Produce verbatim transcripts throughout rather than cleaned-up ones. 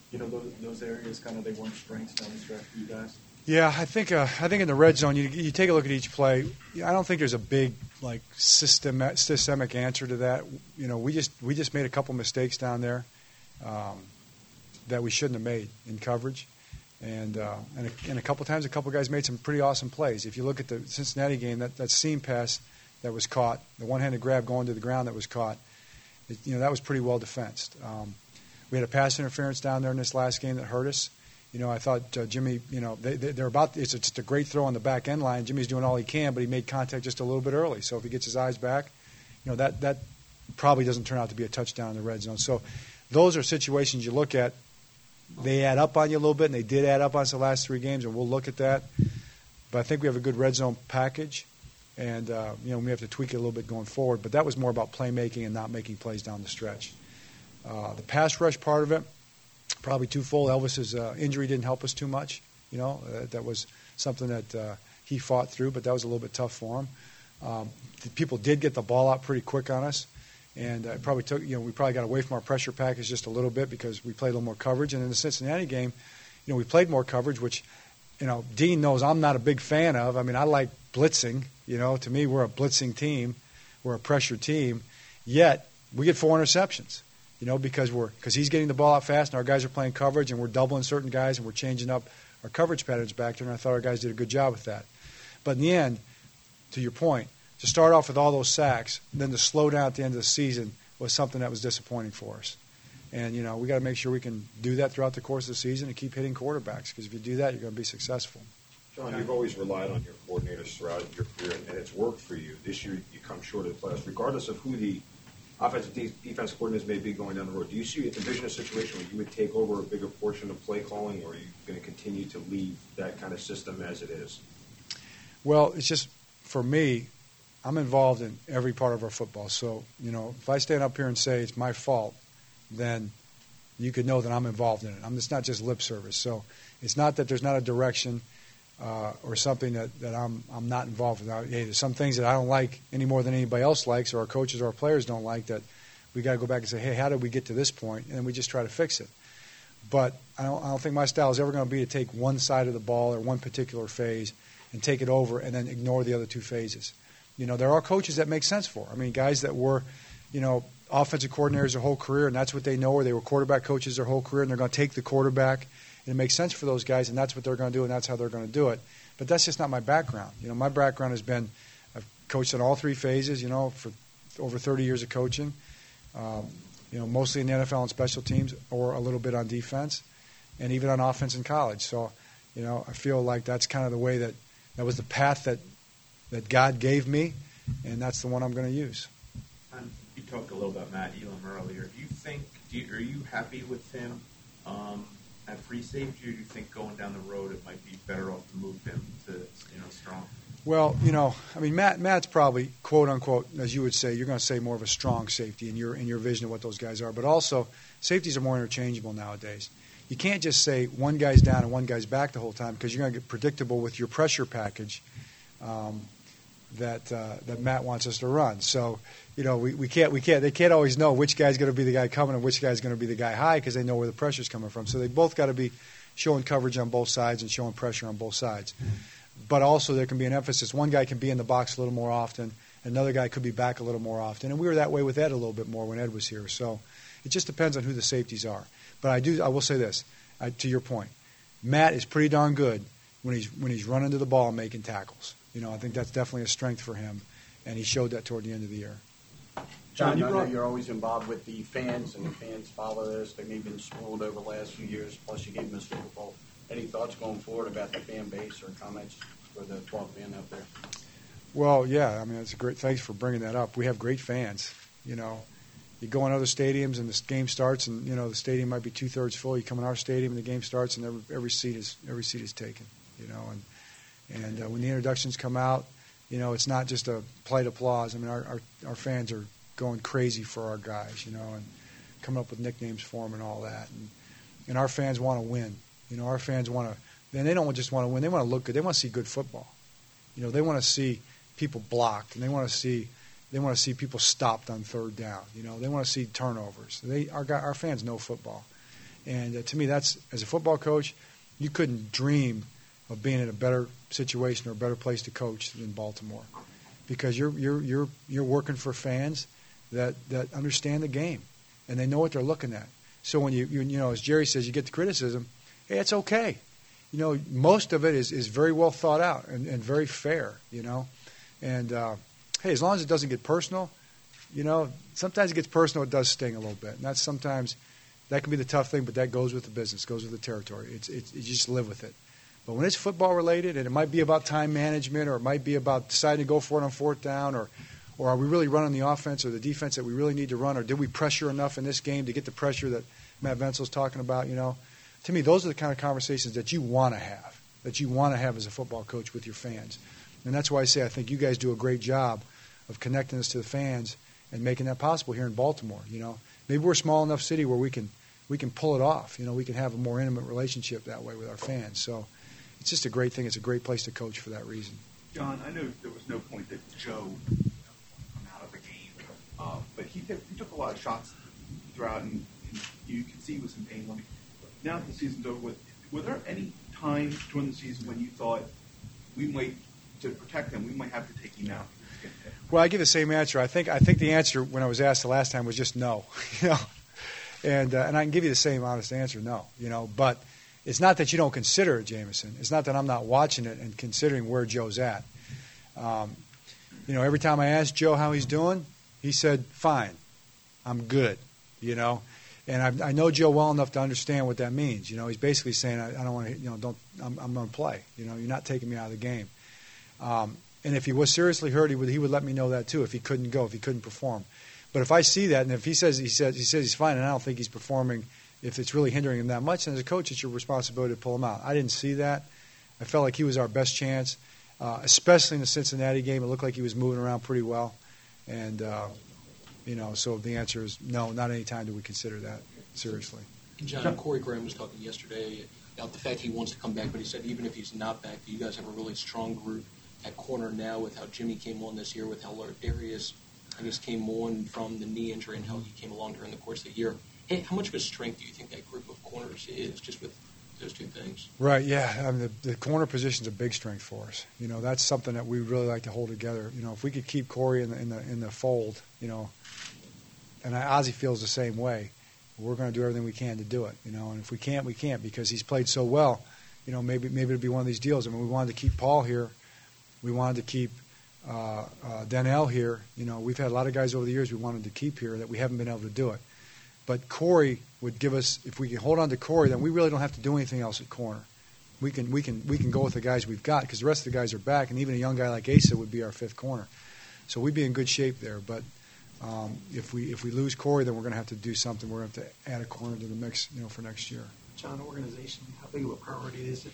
you know, those, those areas kind of they weren't strengths down the stretch for you guys? Yeah, I think uh, I think in the red zone, you, you take a look at each play. I don't think there's a big like system, systemic answer to that. You know, we just we just made a couple mistakes down there um, that we shouldn't have made in coverage, and uh, and, a, and a couple times a couple guys made some pretty awesome plays. If you look at the Cincinnati game, that, that seam pass that was caught, the one-handed grab going to the ground that was caught, it, you know, that was pretty well defensed. Um, we had a pass interference down there in this last game that hurt us. You know, I thought uh, Jimmy, you know, they, they, they're about, it's just a great throw on the back end line. Jimmy's doing all he can, but he made contact just a little bit early. So if he gets his eyes back, you know, that, that probably doesn't turn out to be a touchdown in the red zone. So those are situations you look at. They add up on you a little bit, and they did add up on us the last three games, and we'll look at that. But I think we have a good red zone package, and, uh, you know, we have to tweak it a little bit going forward. But that was more about playmaking and not making plays down the stretch. Uh, the pass rush part of it, probably twofold. Elvis's uh, injury didn't help us too much. You know, uh, that was something that uh, he fought through, but that was a little bit tough for him. Um, the people did get the ball out pretty quick on us, and uh, it probably took. You know, we probably got away from our pressure package just a little bit because we played a little more coverage. And in the Cincinnati game, you know, we played more coverage, which, you know, Dean knows I'm not a big fan of. I mean, I like blitzing. You know, to me, we're a blitzing team, we're a pressure team. Yet we get four interceptions. You know, because we're because he's getting the ball out fast, and our guys are playing coverage, and we're doubling certain guys, and we're changing up our coverage patterns back there. And I thought our guys did a good job with that. But in the end, to your point, to start off with all those sacks, then to slow down at the end of the season was something that was disappointing for us. And you know, we got to make sure we can do that throughout the course of the season and keep hitting quarterbacks. Because if you do that, you're going to be successive. John, you've always relied on your coordinators throughout your career, and it's worked for you. This year, you come short of the playoffs, regardless of who the offensive de- defense coordinators may be going down the road. Do you see envision a situation where you would take over a bigger portion of play calling, or are you going to continue to leave that kind of system as it is? Well, it's just, for me, I'm involved in every part of our football. So, you know, if I stand up here and say it's my fault, then you could know that I'm involved in it. I'm just not just lip service. So it's not that there's not a direction uh, or something that, that I'm I'm not involved with. Hey, there's some things that I don't like any more than anybody else likes, or our coaches or our players don't like, that we got to go back and say, hey, how did we get to this point? And then we just try to fix it. But I don't, I don't think my style is ever going to be to take one side of the ball or one particular phase and take it over and then ignore the other two phases. You know, there are coaches that make sense for. I mean, guys that were, you know, offensive coordinators their whole career, and that's what they know, or they were quarterback coaches their whole career, and they're going to take the quarterback, and it makes sense for those guys, and that's what they're going to do, and that's how they're going to do it. But that's just not my background. You know, my background has been, I've coached in all three phases, you know, for over thirty years of coaching, um, you know, mostly in the N F L and special teams, or a little bit on defense, and even on offense in college. So, you know, I feel like that's kind of the way that, that was the path that, that God gave me, and that's the one I'm going to use. And you talked a little about Matt Elam earlier. Do you think, do you, are you happy with him um, at free safety, or do you think going down the road it might be better off to move him to, you know, strong? Well, you know, I mean, Matt. Matt's probably, quote unquote, as you would say, you're going to say more of a strong safety in your in your vision of what those guys are. But also, safeties are more interchangeable nowadays. You can't just say one guy's down and one guy's back the whole time, because you're going to get predictable with your pressure package um, that uh, that Matt wants us to run. So, you know, we, we can't we can't they can't always know which guy's going to be the guy coming and which guy's going to be the guy high, because they know where the pressure's coming from. So they both got to be showing coverage on both sides and showing pressure on both sides. But also there can be an emphasis. One guy can be in the box a little more often. Another guy could be back a little more often. And we were that way with Ed a little bit more when Ed was here. So it just depends on who the safeties are. But I do I will say this, I, to your point. Matt is pretty darn good when he's when he's running to the ball and making tackles. You know, I think that's definitely a strength for him, and he showed that toward the end of the year. John, you know you're always involved with the fans, and the fans follow this. They've maybe been spoiled over the last few years, plus you gave them a Super Bowl. Any thoughts going forward about the fan base or comments for the twelve man out there? Well, yeah, I mean, it's a great. Thanks for bringing that up. We have great fans. You know, you go in other stadiums and the game starts, and you know the stadium might be two thirds full. You come in our stadium and the game starts, and every, every seat is every seat is taken. You know, and and uh, when the introductions come out, you know, it's not just a polite applause. I mean, our, our our fans are going crazy for our guys. You know, and coming up with nicknames for them and all that. And and our fans want to win. You know, our fans want to. And they don't just want to win. They want to look good. They want to see good football. You know, they want to see people blocked, and they want to see they want to see people stopped on third down. You know, they want to see turnovers. They our our fans know football, And uh, to me, that's, as a football coach, you couldn't dream of being in a better situation or a better place to coach than Baltimore, because you're you're you're you're working for fans that, that understand the game and they know what they're looking at. So when you you, you know, as Jerry says, you get the criticism, hey, it's okay. You know, most of it is, is very well thought out and, and very fair, you know. And, uh, hey, as long as it doesn't get personal, you know, sometimes it gets personal, it does sting a little bit. And that's sometimes, that can be the tough thing, but that goes with the business, goes with the territory. It's, it's you just live with it. But when it's football related, and it might be about time management, or it might be about deciding to go for it on fourth down, or or are we really running the offense or the defense that we really need to run, or did we pressure enough in this game to get the pressure that Matt Vensel's talking about, you know? To me, those are the kind of conversations that you want to have, that you want to have as a football coach with your fans. And that's why I say I think you guys do a great job of connecting us to the fans and making that possible here in Baltimore, you know? Maybe we're a small enough city where we can we can pull it off. You know, we can have a more intimate relationship that way with our fans. So it's just a great thing. It's a great place to coach for that reason. John, I know there was no point that Joe would come out of the game, uh, but he, took, he took a lot of shots throughout, and, and you can see he was in pain. Let me, now that the season's over with, were there any times during the season when you thought we might, to protect him, we might have to take him out? Well, I give the same answer. I think I think the answer when I was asked the last time was just no, you know, and uh, and I can give you the same honest answer, no, you know. But it's not that you don't consider it, Jameson. It's not that I'm not watching it and considering where Joe's at. Um, you know, every time I asked Joe how he's doing, he said, "Fine, I'm good," you know. And I, I know Joe well enough to understand what that means. You know, he's basically saying, "I, I don't want to, you know, don't. I'm, I'm going to play. You know, you're not taking me out of the game." Um, And if he was seriously hurt, he would he would let me know that too. If he couldn't go, if he couldn't perform, but if I see that, and if he says he says he says he's fine, and I don't think he's performing, if it's really hindering him that much, then as a coach, it's your responsibility to pull him out. I didn't see that. I felt like he was our best chance, uh, especially in the Cincinnati game. It looked like he was moving around pretty well, and uh, you know, so the answer is no. Not any time do we consider that seriously. John, Corey Graham was talking yesterday about the fact he wants to come back, but he said even if he's not back, you guys have a really strong group at corner now with how Jimmy came on this year, with how Darius, I guess, came on from the knee injury and how he came along during the course of the year. Hey, how much of a strength do you think that group of corners is, just with those two things? Right, yeah. I mean, the, the corner position is a big strength for us. You know, that's something that we really like to hold together. You know, if we could keep Corey in the in the, in the fold, you know, and Ozzie feels the same way, we're going to do everything we can to do it. You know, and if we can't, we can't, because he's played so well. You know, maybe maybe it'll be one of these deals. I mean, we wanted to keep Paul here. We wanted to keep uh, uh, Danielle here. You know, we've had a lot of guys over the years we wanted to keep here that we haven't been able to do it. But Corey would give us, if we can hold on to Corey, then we really don't have to do anything else at corner. We can we can we can go with the guys we've got, because the rest of the guys are back, and even a young guy like Asa would be our fifth corner. So we'd be in good shape there. But um, if we if we lose Corey, then we're going to have to do something. We're going to have to add a corner to the mix, you know, for next year. John, organization, how big of a priority is it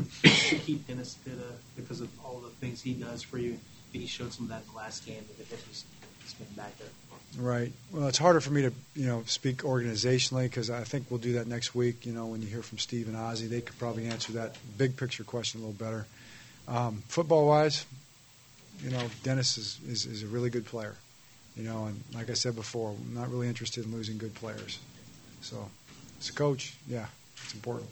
to keep Dennis Pitta because of all the things he does for you? He showed some of that in the last game, but he's, he's been back there. Right. Well, it's harder for me to, you know, speak organizationally, because I think we'll do that next week. You know, when you hear from Steve and Ozzie, they could probably answer that big picture question a little better. Um, football-wise, you know, Dennis is, is, is a really good player. You know, and like I said before, I'm not really interested in losing good players. So, as a coach, yeah. It's important.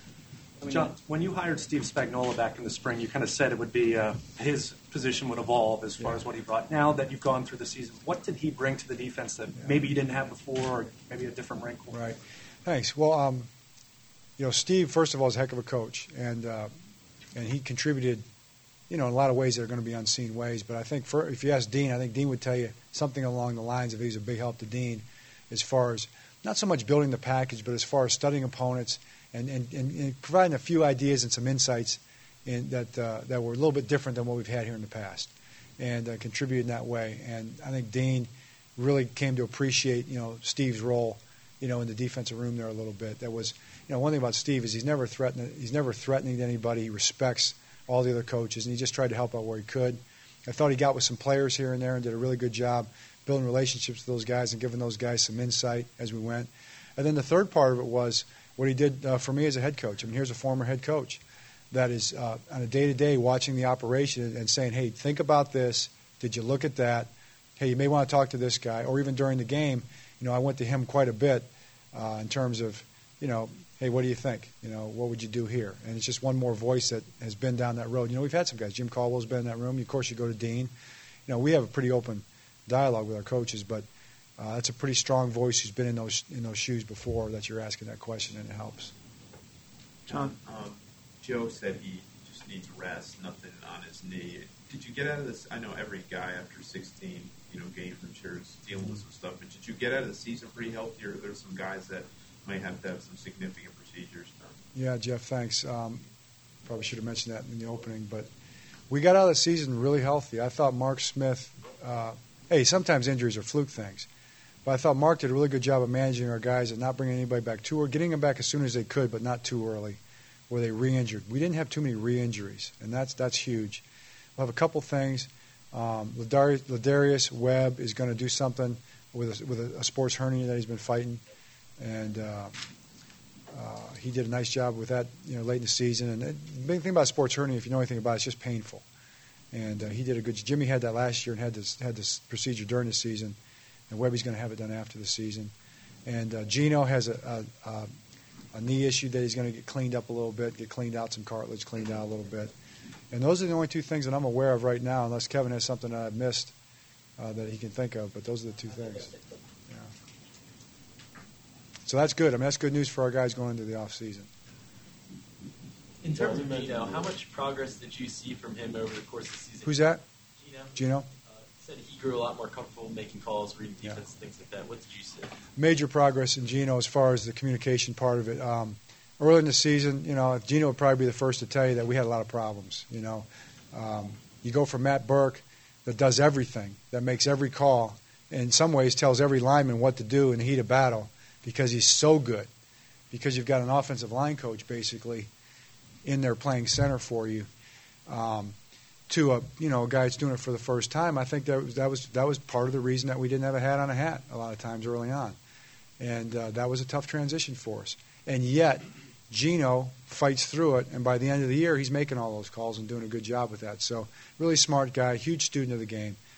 John, when you hired Steve Spagnuolo back in the spring, you kind of said it would be uh, his position would evolve as far yeah. as what he brought. Now that you've gone through the season, what did he bring to the defense that yeah. maybe you didn't have before, or maybe a different wrinkle? Right. Thanks. Well, um, you know, Steve, first of all, is a heck of a coach, and uh, and he contributed, you know, in a lot of ways that are going to be unseen ways. But I think for, if you ask Dean, I think Dean would tell you something along the lines of he's a big help to Dean as far as not so much building the package, but as far as studying opponents and, and, and, and providing a few ideas and some insights in, that uh, that were a little bit different than what we've had here in the past, and uh, contributed in that way. And I think Dean really came to appreciate, you know, Steve's role, you know, in the defensive room there a little bit. That was, you know, one thing about Steve is he's never threatening. He's never threatening anybody. He respects all the other coaches, and he just tried to help out where he could. I thought he got with some players here and there and did a really good job building relationships with those guys and giving those guys some insight as we went. And then the third part of it was what he did uh, for me as a head coach. I mean, here's a former head coach that is uh, on a day-to-day watching the operation and saying, hey, think about this. Did you look at that? Hey, you may want to talk to this guy. Or even during the game, you know, I went to him quite a bit uh, in terms of, you know, hey, what do you think? You know, what would you do here? And it's just one more voice that has been down that road. You know, we've had some guys. Jim Caldwell's been in that room. Of course, you go to Dean. You know, we have a pretty open dialogue with our coaches, but uh, that's a pretty strong voice who's been in those in those shoes before that you're asking that question, and it helps. John, um, Joe said he just needs rest, nothing on his knee. Did you get out of this? I know every guy after sixteen, you know, games, I'm sure, is dealing with some stuff. But did you get out of the season pretty healthy, or there's some guys that might have to have some significant procedures done? Yeah, Jeff, thanks. Um, probably should have mentioned that in the opening, but we got out of the season really healthy. I thought Mark Smith, uh, hey, sometimes injuries are fluke things, but I thought Mark did a really good job of managing our guys and not bringing anybody back too early, getting them back as soon as they could, but not too early, where they re-injured. We didn't have too many re-injuries, and that's that's huge. We'll have a couple things. Um, Ladarius, Ladarius Webb is going to do something with a, with a, a sports hernia that he's been fighting, and uh, uh, he did a nice job with that, you know, late in the season. And it, the big thing about sports hernia, if you know anything about it, it's just painful. And uh, he did a good. Jimmy had that last year and had this had this procedure during the season, and Webby's going to have it done after the season. And uh, Gino has a, a, a, a knee issue that he's going to get cleaned up a little bit, get cleaned out, some cartilage cleaned out a little bit. And those are the only two things that I'm aware of right now, unless Kevin has something that I've missed uh, that he can think of. But those are the two things. Yeah. So that's good. I mean, that's good news for our guys going into the off season. In terms of Gino, how much progress did you see from him over the course of the season? Who's that? Gino. Gino? Uh, said he grew a lot more comfortable making calls, reading defense, Yeah. things like that. What did you see? Major progress in Gino as far as the communication part of it. Um, early in the season, you know, Gino would probably be the first to tell you that we had a lot of problems. You know, um, you go from Matt Burke that does everything, that makes every call, and in some ways tells every lineman what to do in the heat of battle because he's so good. Because you've got an offensive line coach basically in there playing center for you. Um, to a you know a guy that's doing it for the first time, I think that was that was that was part of the reason that we didn't have a hat on a hat a lot of times early on, and uh, that was a tough transition for us. And yet, Gino fights through it, and by the end of the year, he's making all those calls and doing a good job with that. So, really smart guy, huge student of the game.